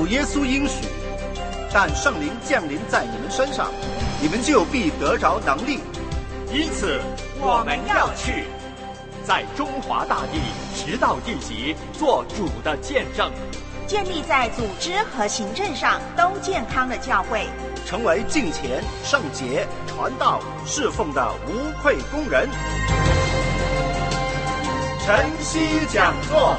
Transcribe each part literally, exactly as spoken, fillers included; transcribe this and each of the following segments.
主耶稣应许，但圣灵降临在你们身上，你们就必得着能力。 因此我们要去，在中华大地直到地极做主的见证， 建立在组织和行政上都健康的教会， 成为敬虔、圣洁、传道、侍奉的无愧工人。晨曦讲座。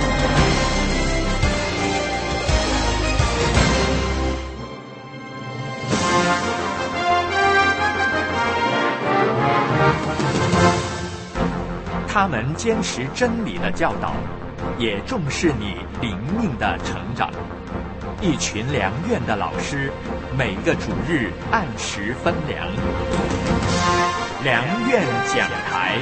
他们坚持真理的教导，也重视你灵命的成长。一群良院的老师，每个主日按时分粮。良院讲台。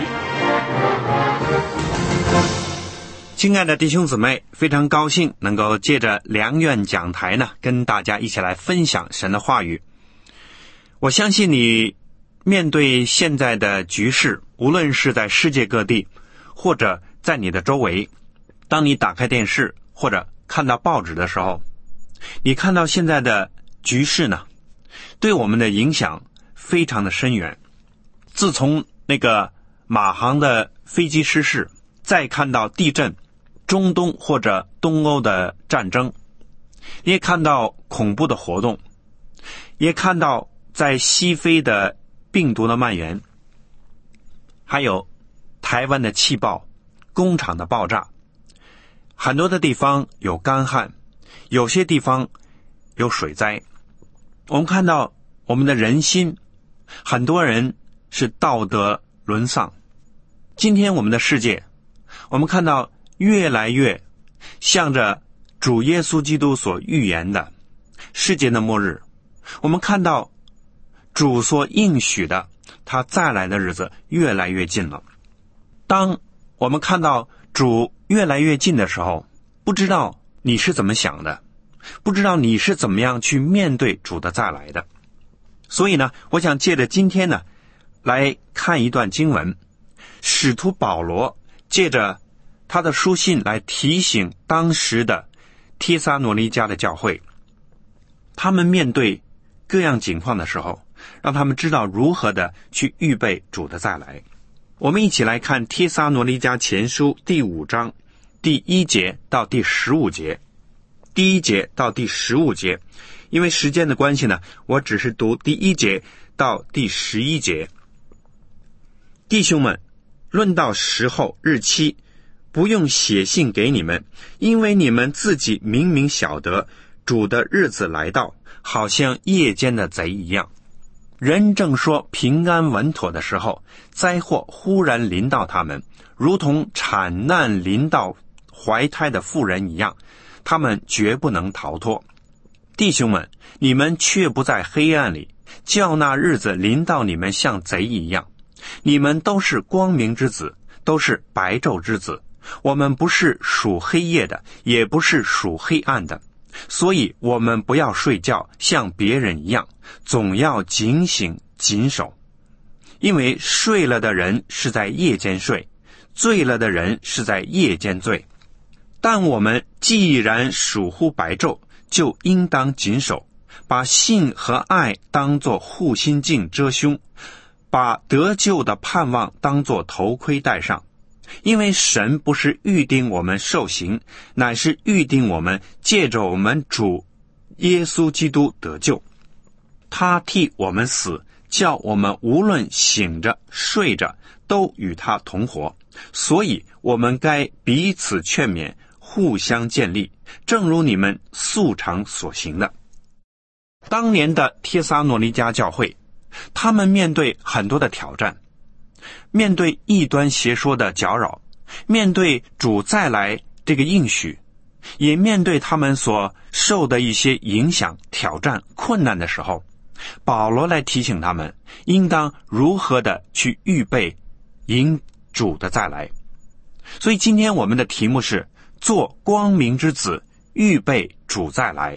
亲爱的弟兄姊妹，非常高兴能够借着良院讲台呢，跟大家一起来分享神的话语。我相信你面对现在的局势，无论是在世界各地，或者在你的周围，当你打开电视或者看到报纸的时候，你看到现在的局势呢，对我们的影响非常的深远。自从那个马航的飞机失事，再看到地震、中东或者东欧的战争，也看到恐怖的活动，也看到在西非的病毒的蔓延，还有台湾的气爆、工厂的爆炸，很多的地方有干旱，有些地方有水灾。我们看到我们的人心，很多人是道德沦丧。今天我们的世界，我们看到越来越向着主耶稣基督所预言的世界的末日。我们看到主所应许的他再来的日子越来越近了。当我们看到主越来越近的时候，不知道你是怎么想的，不知道你是怎么样去面对主的再来的。所以呢，我想借着今天呢，来看一段经文，使徒保罗借着他的书信来提醒当时的帖撒罗尼迦的教会，他们面对各样情况的时候，让他们知道如何的去预备主的再来。我们一起来看帖撒罗尼迦前书第五章第一节到第十五节。第一节到第十五节，因为时间的关系呢，我只是读第一节到第十一节。弟兄们，论到时候日期，不用写信给你们，因为你们自己明明晓得主的日子来到，好像夜间的贼一样。人正说平安稳妥的时候，灾祸忽然临到他们，如同产难临到怀胎的妇人一样，他们绝不能逃脱。弟兄们，你们却不在黑暗里，叫那日子临到你们像贼一样。你们都是光明之子，都是白昼之子。我们不是属黑夜的，也不是属黑暗的，所以我们不要睡觉像别人一样，总要警醒谨守。因为睡了的人是在夜间睡，醉了的人是在夜间醉。但我们既然属乎白昼，就应当谨守，把信和爱当作护心镜遮胸，把得救的盼望当作头盔戴上。因为神不是预定我们受刑，乃是预定我们借着我们主耶稣基督得救。他替我们死，叫我们无论醒着睡着都与他同活。所以我们该彼此劝勉，互相建立，正如你们素常所行的。当年的帖撒罗尼迦教会，他们面对很多的挑战，面对异端邪说的搅扰，面对主再来这个应许，也面对他们所受的一些影响、挑战、困难的时候，保罗来提醒他们应当如何的去预备迎主的再来。所以今天我们的题目是做光明之子，预备主再来。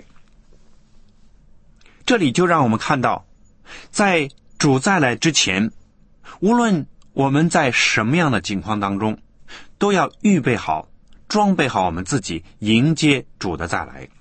这里就让我们看到，在主再来之前，无论我们在什么样的境况当中，都要预备好、装备好我们自己，迎接主的再来。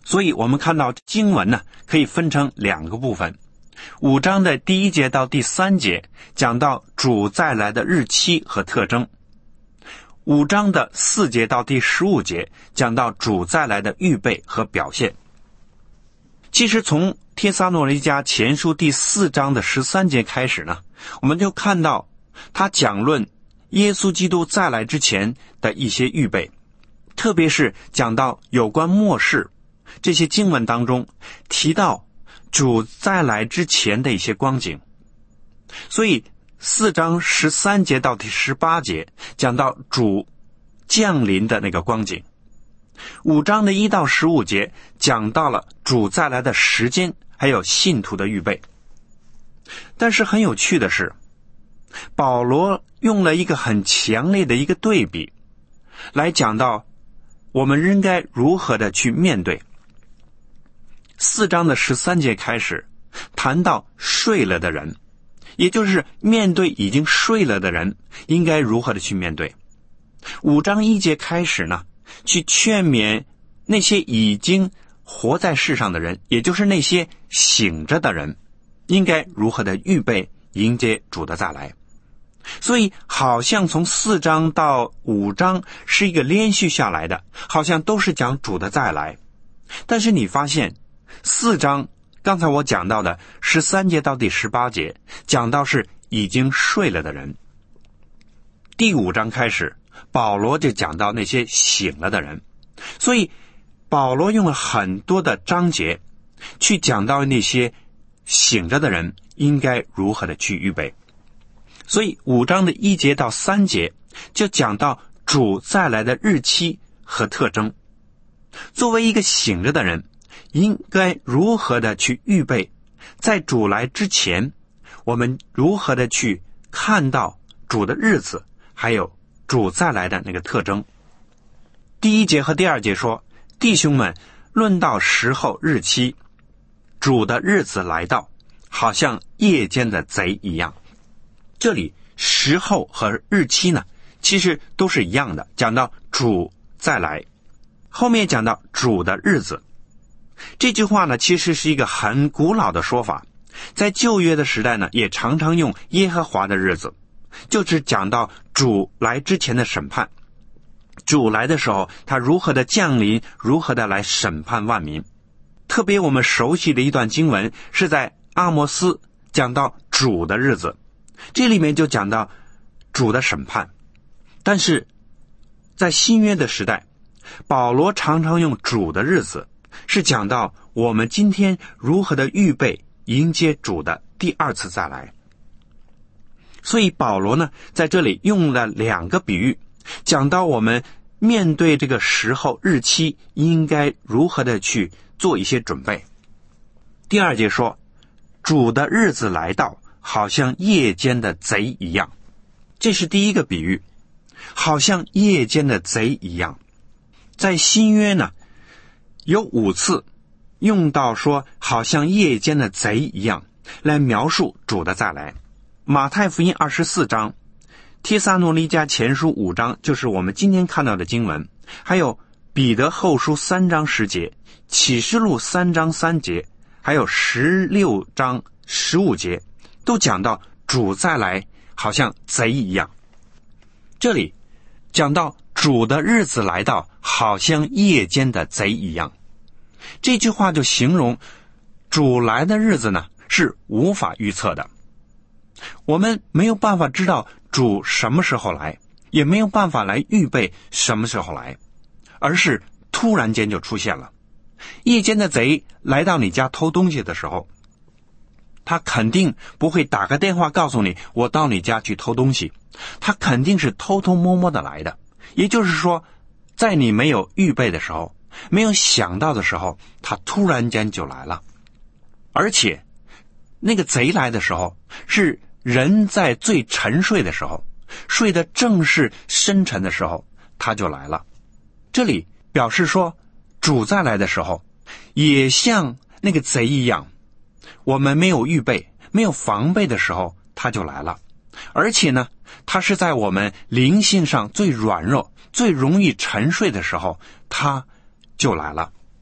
所以我们看到经文呢，可以分成两个部分。五章的第一节到第三节讲到主再来的日期和特征，五章的四节到第十五节讲到主再来的预备和表现。其实从帖撒罗尼迦前书第四章的十三节开始呢，我们就看到他讲论耶稣基督再来之前的一些预备，特别是讲到有关末世这些经文当中提到主再来之前的一些光景。所以四章十三节到第十八节讲到主降临的那个光景，五章的一到十五节讲到了主再来的时间，还有信徒的预备。但是很有趣的是，保罗用了一个很强烈的一个对比来讲到我们应该如何的去面对。四章的十三节开始谈到睡了的人，也就是面对已经睡了的人应该如何的去面对。五章一节开始呢，去劝勉那些已经活在世上的人，也就是那些醒着的人，应该如何的预备迎接主的再来。所以好像从四章到五章是一个连续下来的，好像都是讲主的再来。但是你发现四章刚才我讲到的十三节到第十八节讲到是已经睡了的人，第五章开始保罗就讲到那些醒了的人。所以保罗用了很多的章节去讲到那些醒着的人应该如何的去预备。所以五章的一节到三节就讲到主再来的日期和特征。作为一个醒着的人应该如何的去预备，在主来之前我们如何的去看到主的日子，还有主再来的那个特征。第一节和第二节说，弟兄们，论到时候日期，主的日子来到，好像夜间的贼一样。这里时候和日期呢，其实都是一样的，讲到主再来，后面讲到主的日子。这句话呢，其实是一个很古老的说法，在旧约的时代呢，也常常用耶和华的日子，就是讲到主来之前的审判。主来的时候，他如何的降临，如何的来审判万民。特别我们熟悉的一段经文是在阿摩斯讲到主的日子，这里面就讲到主的审判。但是在新约的时代，保罗常常用主的日子，是讲到我们今天如何的预备迎接主的第二次再来。所以保罗呢，在这里用了两个比喻，讲到我们面对这个时候日期应该如何的去做一些准备。第二节说，主的日子来到，好像夜间的贼一样。这是第一个比喻，好像夜间的贼一样。在新约呢，有五次用到说好像夜间的贼一样来描述主的再来。马太福音二十四章，帖撒罗尼迦前书五章，就是我们今天看到的经文，还有彼得后书三章十节，启示录三章三节，还有十六章十五节，都讲到主再来好像贼一样。这里讲到主的日子来到，好像夜间的贼一样。这句话就形容主来的日子呢，是无法预测的。我们没有办法知道主什么时候来，也没有办法来预备什么时候来，而是突然间就出现了。夜间的贼来到你家偷东西的时候，他肯定不会打个电话告诉你我到你家去偷东西，他肯定是偷偷摸摸的来的。也就是说，在你没有预备的时候，没有想到的时候，他突然间就来了。而且那个贼来的时候，是人在最沉睡的时候，睡得正是深沉的时候，他就来了。这里表示说，主再来的时候也像那个贼一样，我们没有预备，没有防备的时候，他就来了。而且呢，他是在我们灵性上最软弱、最容易沉睡的时候，他就来了。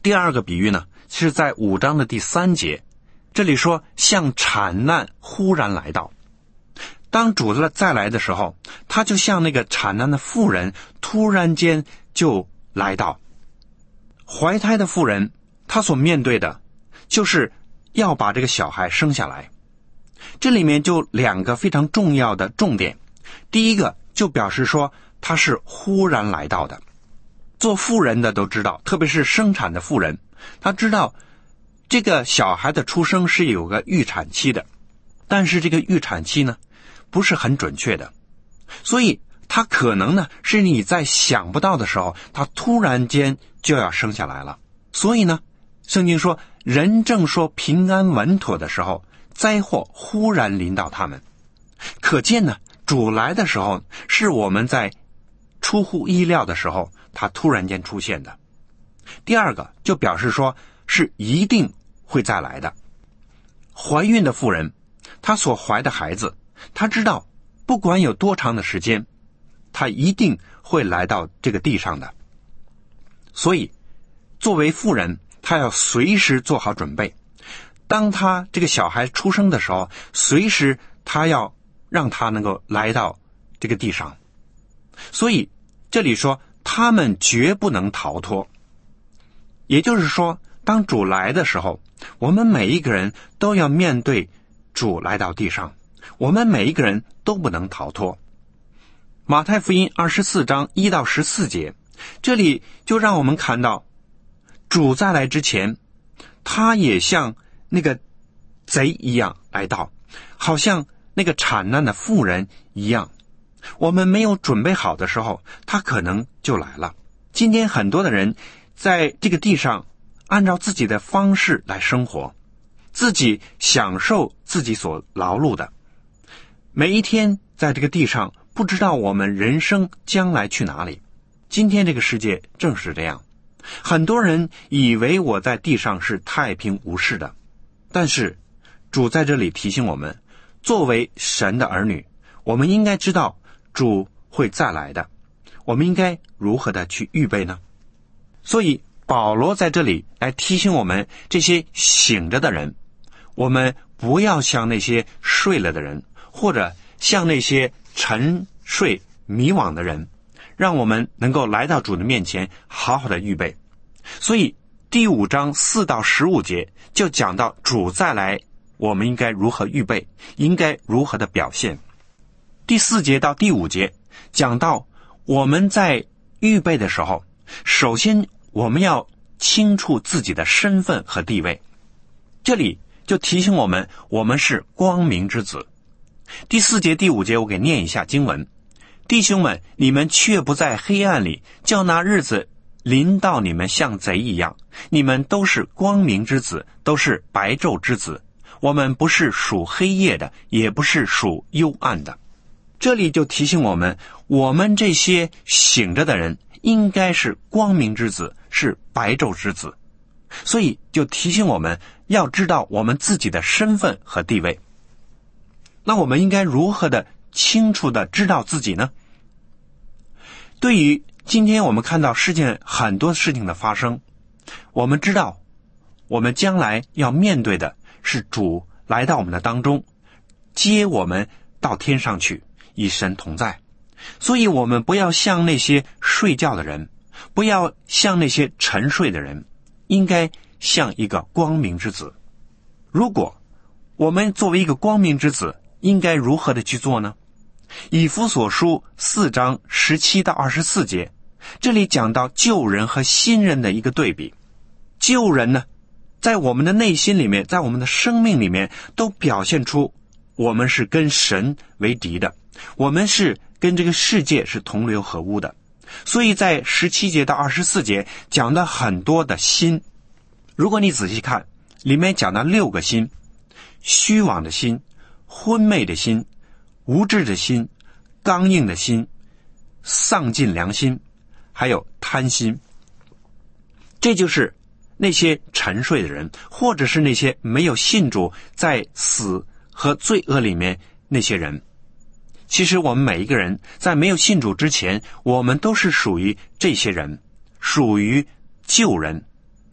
第二个比喻呢，是在五章的第三节，这里说像产难忽然来到。当主再来的时候，他就像那个产难的妇人突然间就来到。怀胎的妇人，她所面对的就是要把这个小孩生下来。这里面就两个非常重要的重点。第一个就表示说她是忽然来到的。做妇人的都知道，特别是生产的妇人，她知道这个小孩的出生是有个预产期的，但是这个预产期呢不是很准确的，所以他可能呢是你在想不到的时候，他突然间就要生下来了。所以呢，圣经说人正说平安稳妥的时候，灾祸忽然临到他们。可见呢，主来的时候是我们在出乎意料的时候他突然间出现的。第二个就表示说是一定会再来的。怀孕的妇人，她所怀的孩子，她知道不管有多长的时间，她一定会来到这个地上的。所以作为妇人，她要随时做好准备。当她这个小孩出生的时候，随时她要让他能够来到这个地上。所以这里说他们绝不能逃脱。也就是说，当主来的时候，我们每一个人都要面对主来到地上，我们每一个人都不能逃脱。马太福音二十四章一到十四节，这里就让我们看到主再来之前，他也像那个贼一样来到，好像那个产难的妇人一样。我们没有准备好的时候，他可能就来了。今天很多的人在这个地上按照自己的方式来生活，自己享受自己所劳碌的，每一天在这个地上不知道我们人生将来去哪里。今天这个世界正是这样，很多人以为我在地上是太平无事的，但是主在这里提醒我们，作为神的儿女，我们应该知道主会再来的，我们应该如何的去预备呢？所以保罗在这里来提醒我们，这些醒着的人，我们不要像那些睡了的人，或者像那些沉睡迷惘的人，让我们能够来到主的面前好好的预备。所以第五章四到十五节就讲到主再来，我们应该如何预备，应该如何的表现。第四节到第五节讲到我们在预备的时候，首先我们要清楚自己的身份和地位。这里就提醒我们，我们是光明之子。第四节第五节我给念一下经文：弟兄们，你们却不在黑暗里，叫那日子临到你们像贼一样。你们都是光明之子，都是白昼之子。我们不是属黑夜的，也不是属幽暗的。这里就提醒我们，我们这些醒着的人应该是光明之子，是白昼之子。所以就提醒我们要知道我们自己的身份和地位。那我们应该如何的清楚的知道自己呢？对于今天我们看到世界很多事情的发生，我们知道我们将来要面对的是主来到我们的当中，接我们到天上去，与神同在。所以我们不要像那些睡觉的人，不要像那些沉睡的人，应该像一个光明之子。如果我们作为一个光明之子，应该如何的去做呢？以弗所书四章十七到二十四节，这里讲到旧人和新人的一个对比。旧人呢，在我们的内心里面，在我们的生命里面，都表现出我们是跟神为敌的，我们是跟这个世界是同流合污的。所以在十七节到二十四节讲到很多的心，如果你仔细看，里面讲到六个心：虚妄的心、昏昧的心、无知的心、刚硬的心、丧尽良心，还有贪心。这就是那些沉睡的人，或者是那些没有信主，在死和罪恶里面那些人。其实我们每一个人在没有信主之前，我们都是属于这些人，属于旧人。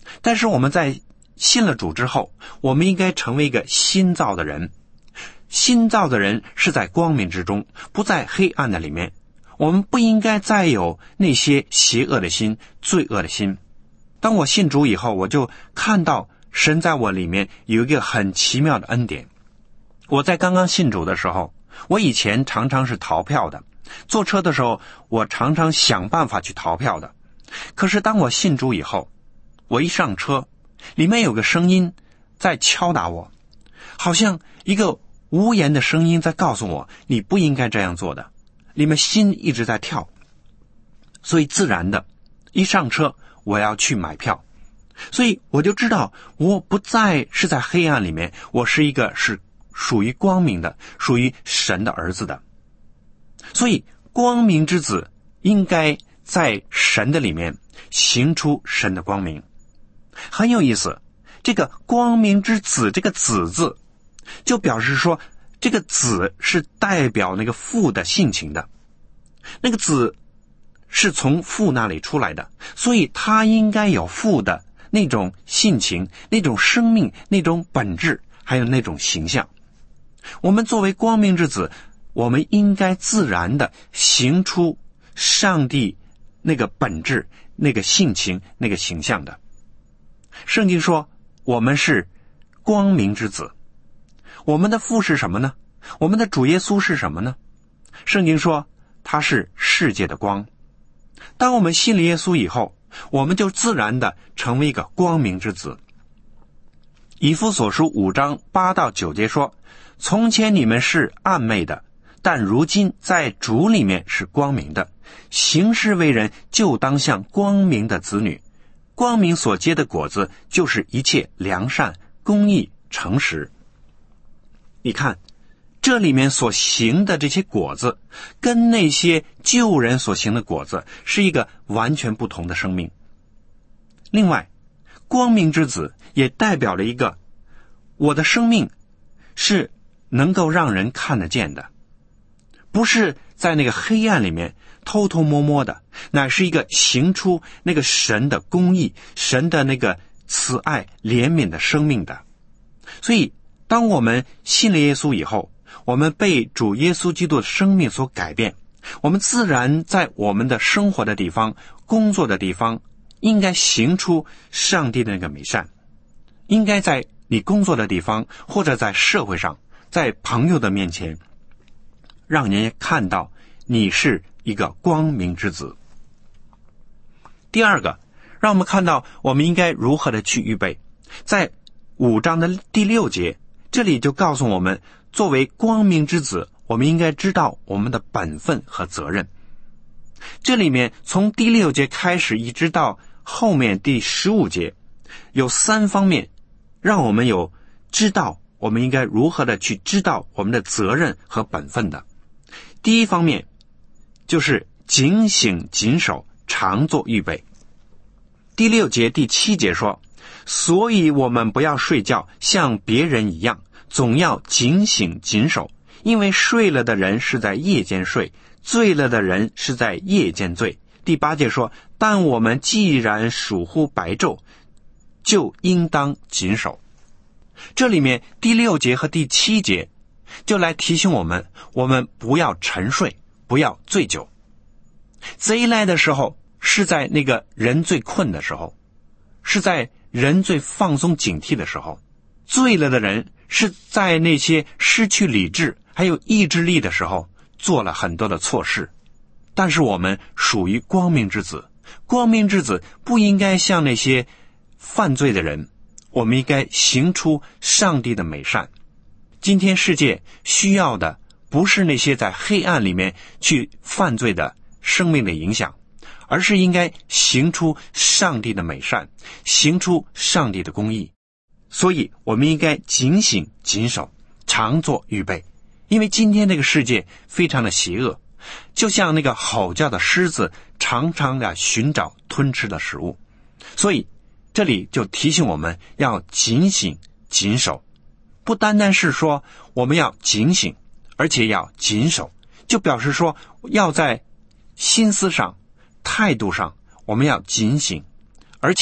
但是我们在信了主之后，我们应该成为一个新造的人。新造的人是在光明之中，不在黑暗的里面。我们不应该再有那些邪恶的心、罪恶的心。当我信主以后，我就看到神在我里面有一个很奇妙的恩典。我在刚刚信主的时候，我以前常常是逃票的，坐车的时候我常常想办法去逃票的。可是当我信主以后，我一上车，里面有个声音在敲打我，好像一个无言的声音在告诉我，你不应该这样做的。里面心一直在跳，所以自然的一上车我要去买票。所以我就知道我不再是在黑暗里面，我是一个是属于光明的，属于神的儿子的。所以光明之子应该在神的里面行出神的光明。很有意思，这个光明之子，这个子字就表示说，这个子是代表那个父的性情的，那个子是从父那里出来的，所以他应该有父的那种性情，那种生命，那种本质，还有那种形象。我们作为光明之子，我们应该自然的行出上帝那个本质，那个性情，那个形象的。圣经说我们是光明之子。我们的父是什么呢？我们的主耶稣是什么呢？圣经说他是世界的光。当我们信了耶稣以后，我们就自然的成为一个光明之子。以弗所书五章八到九节说，从前你们是暗昧的，但如今在主里面是光明的，行事为人就当像光明的子女。光明所结的果子就是一切良善、公义、诚实。你看这里面所行的这些果子，跟那些旧人所行的果子是一个完全不同的生命。另外，光明之子也代表了一个，我的生命是能够让人看得见的，不是在那个黑暗里面偷偷摸摸的，乃是一个行出那个神的公义，神的那个慈爱怜悯的生命的。所以当我们信了耶稣以后，我们被主耶稣基督的生命所改变，我们自然在我们的生活的地方、工作的地方，应该行出上帝的那个美善。应该在你工作的地方，或者在社会上，在朋友的面前，让人家看到你是一个光明之子。第二个，让我们看到我们应该如何的去预备。在五章的第六节，这里就告诉我们，作为光明之子，我们应该知道我们的本分和责任。这里面从第六节开始一直到后面第十五节，有三方面让我们有知道我们应该如何的去知道我们的责任和本分的。第一方面就是警醒谨守，常作预备。第六节第七节说，所以我们不要睡觉像别人一样，总要警醒谨守，因为睡了的人是在夜间睡，醉了的人是在夜间醉。第八节说，但我们既然属乎白昼，就应当谨守。这里面第六节和第七节就来提醒我们，我们不要沉睡，不要醉酒。贼来的时候是在那个人最困的时候，是在人最放松警惕的时候。醉了的人是在那些失去理智还有意志力的时候做了很多的错事。但是我们属于光明之子，光明之子不应该像那些犯罪的人，我们应该行出上帝的美善。今天世界需要的不是那些在黑暗里面去犯罪的生命的影响，而是应该行出上帝的美善，行出上帝的公义。所以我们应该警醒谨守，常作预备。因为今天这个世界非常的邪恶，就像那个吼叫的狮子常常的寻找吞吃的食物。所以这里就提醒我们要警醒谨守，不单单是说我们要警醒，而且要谨守，就表示说要在心思上、态度上我们要警醒，而且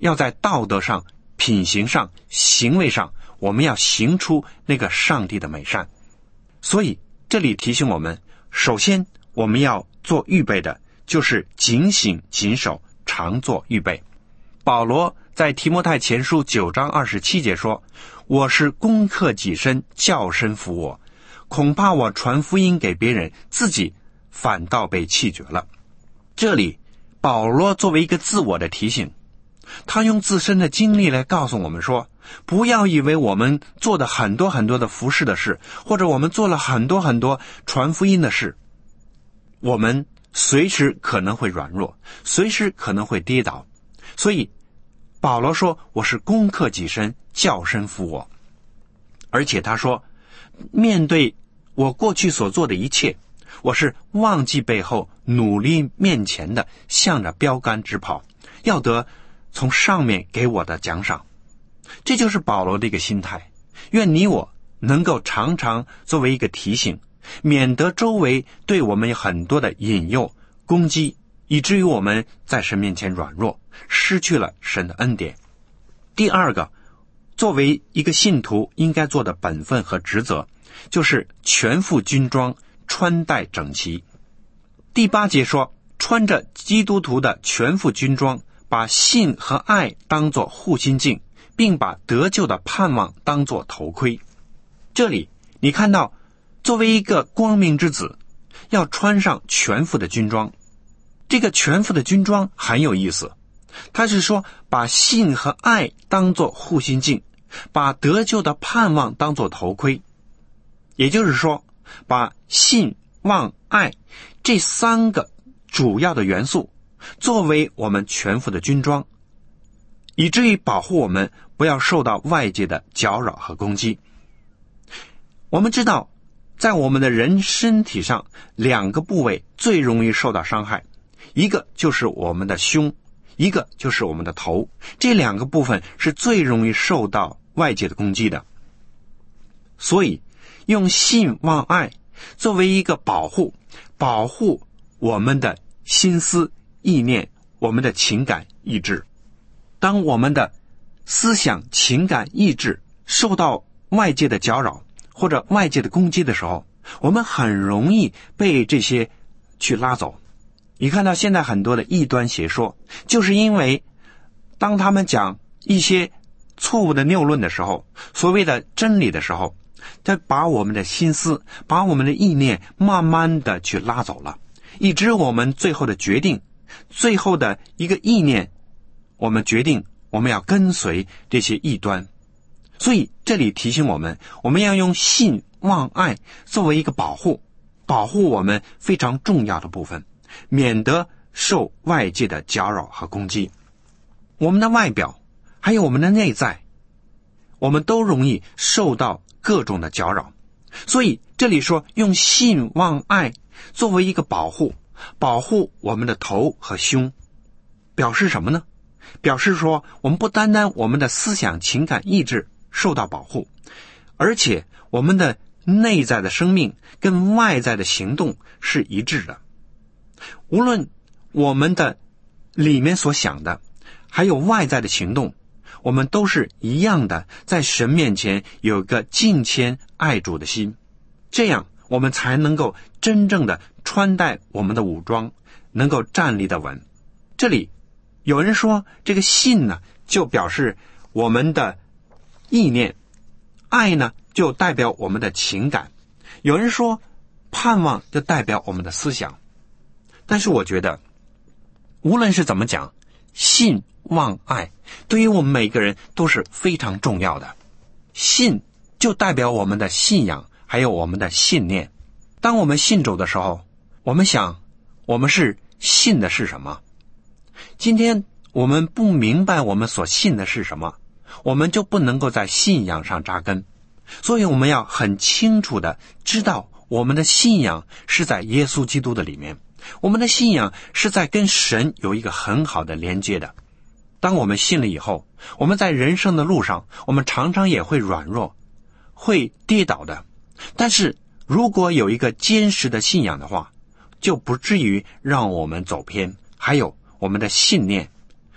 要在道德上、品行上、行为上，我们要行出那个上帝的美善。所以这里提醒我们，首先我们要做预备的就是警醒谨守，常做预备。保罗在提摩太前书九章二十七节说，我是攻克己身，叫身服我，恐怕我传福音给别人，自己反倒被弃绝了。这里保罗作为一个自我的提醒，他用自身的经历来告诉我们说，不要以为我们做的很多很多的服侍的事，或者我们做了很多很多传福音的事，我们随时可能会软弱，随时可能会跌倒。所以保罗说，我是攻克己身，叫身服我。而且他说，面对我过去所做的一切，我是忘记背后，努力面前的，向着标杆直跑，要得从上面给我的奖赏。这就是保罗的一个心态。愿你我能够常常作为一个提醒，免得周围对我们有很多的引诱、攻击，以至于我们在神面前软弱，失去了神的恩典。第二个，作为一个信徒应该做的本分和职责，就是全副军装，穿戴整齐。第八节说，穿着基督徒的全副军装，把信和爱当作护心镜，并把得救的盼望当作头盔。这里你看到，作为一个光明之子，要穿上全副的军装。这个全副的军装很有意思，他是说把信和爱当作护心镜，把得救的盼望当作头盔。也就是说，把信、望、爱这三个主要的元素作为我们全副的军装，以至于保护我们不要受到外界的搅扰和攻击。我们知道，在我们的人身体上，两个部位最容易受到伤害，一个就是我们的胸，一个就是我们的头。这两个部分是最容易受到外界的攻击的。所以用信、望、爱作为一个保护，保护我们的心思、意念，我们的情感、意志。当我们的思想、情感、意志受到外界的搅扰或者外界的攻击的时候，我们很容易被这些去拉走。你看到现在很多的异端邪说，就是因为当他们讲一些错误的谬论的时候，所谓的真理的时候，他把我们的心思，把我们的意念慢慢的去拉走了，以致我们最后的决定，最后的一个意念，我们决定我们要跟随这些异端。所以这里提醒我们，我们要用信、望、爱作为一个保护，保护我们非常重要的部分，免得受外界的搅扰和攻击。我们的外表还有我们的内在，我们都容易受到各种的搅扰。所以这里说用信、望、爱作为一个保护，保护我们的头和胸，表示什么呢？表示说我们不单单我们的思想、情感、意志受到保护，而且我们的内在的生命跟外在的行动是一致的。无论我们的里面所想的还有外在的行动，我们都是一样的，在神面前有个敬虔爱主的心，这样我们才能够真正的穿戴我们的武装，能够站立得稳。这里有人说这个信呢，就表示我们的意念，爱呢就代表我们的情感，有人说盼望就代表我们的思想。但是我觉得无论是怎么讲，信、望、爱对于我们每个人都是非常重要的。信就代表我们的信仰还有我们的信念。当我们信主的时候，我们想我们是信的是什么？今天我们不明白我们所信的是什么，我们就不能够在信仰上扎根。所以我们要很清楚的知道我们的信仰是在耶稣基督的里面，我们的信仰是在跟神有一个很好的连接的。当我们信了以后，我们在人生的路上，我们常常也会软弱，会跌倒的。但是如果有一个坚实的信仰的话，就不至于让我们走偏。还有我们的信念，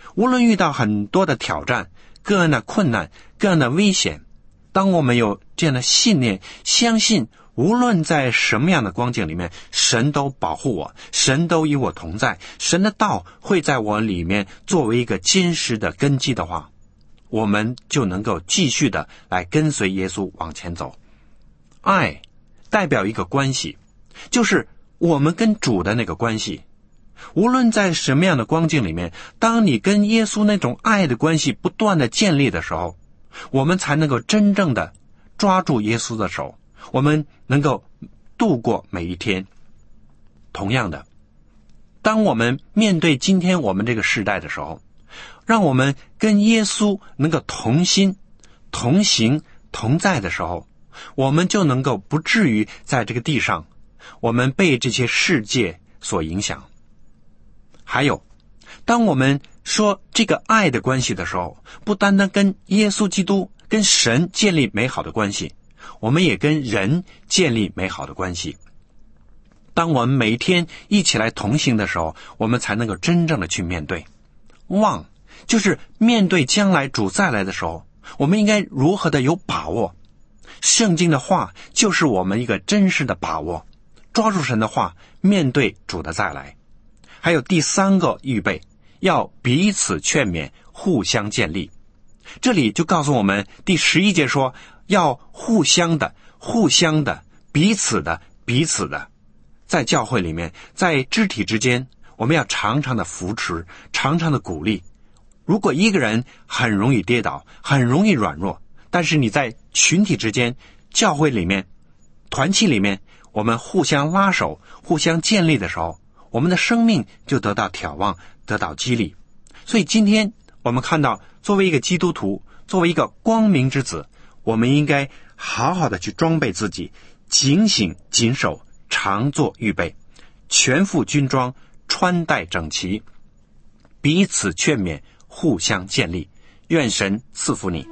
无论遇到很多的挑战，各样的困难，各样的危险，当我们有这样的信念，相信无论在什么样的光景里面，神都保护我，神都与我同在，神的道会在我里面作为一个坚实的根基的话，我们就能够继续的来跟随耶稣往前走。爱代表一个关系，就是我们跟主的那个关系。无论在什么样的光景里面，当你跟耶稣那种爱的关系不断的建立的时候，我们才能够真正的抓住耶稣的手，我们能够度过每一天。同样的，当我们面对今天我们这个时代的时候，让我们跟耶稣能够同心、同行、同在的时候，我们就能够不至于在这个地上，我们被这些世界所影响。还有，当我们说这个爱的关系的时候，不单单跟耶稣基督、跟神建立美好的关系，我们也跟人建立美好的关系。当我们每一天一起来同行的时候，我们才能够真正的去面对。望，就是面对将来主再来的时候，我们应该如何的有把握。圣经的话就是我们一个真实的把握，抓住神的话，面对主的再来。还有第三个预备，要彼此劝勉，互相建立。这里就告诉我们，第十一节说，要互相的、互相的、彼此的、彼此的。在教会里面，在肢体之间，我们要常常的扶持，常常的鼓励。如果一个人很容易跌倒，很容易软弱，但是你在群体之间、教会里面、团契里面，我们互相拉手，互相建立的时候，我们的生命就得到眺望，得到激励。所以今天我们看到，作为一个基督徒，作为一个光明之子，我们应该好好的去装备自己，警醒谨守，常做预备，全副军装，穿戴整齐，彼此劝勉，互相建立。愿神赐福你。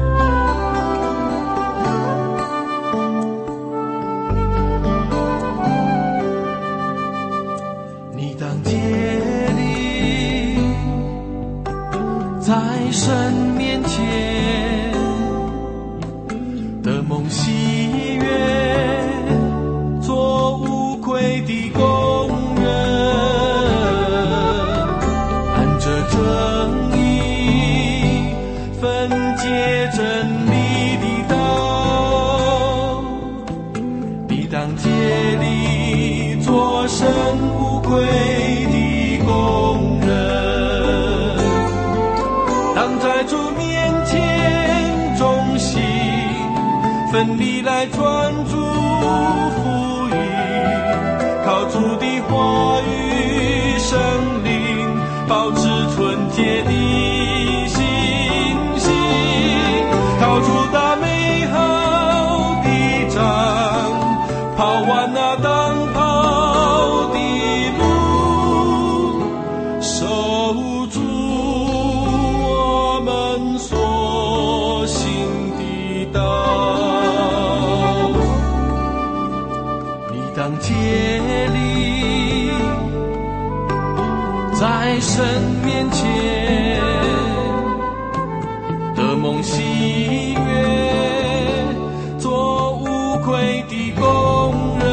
在神面前的梦喜悦，做无愧的工人，按着正义分解真理的道，必当竭力做神无愧的工人。在主面前忠心奋力来传主福音，靠主的话语圣灵保持纯洁的信心，靠主打美好的仗，跑完那当跑的路，守住所行的道。你当竭力在神面前的梦喜悦，做无愧的工人，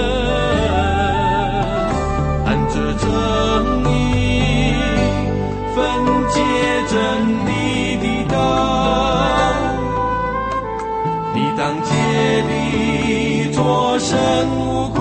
按着正义分解真理的道，你当竭力做神无愧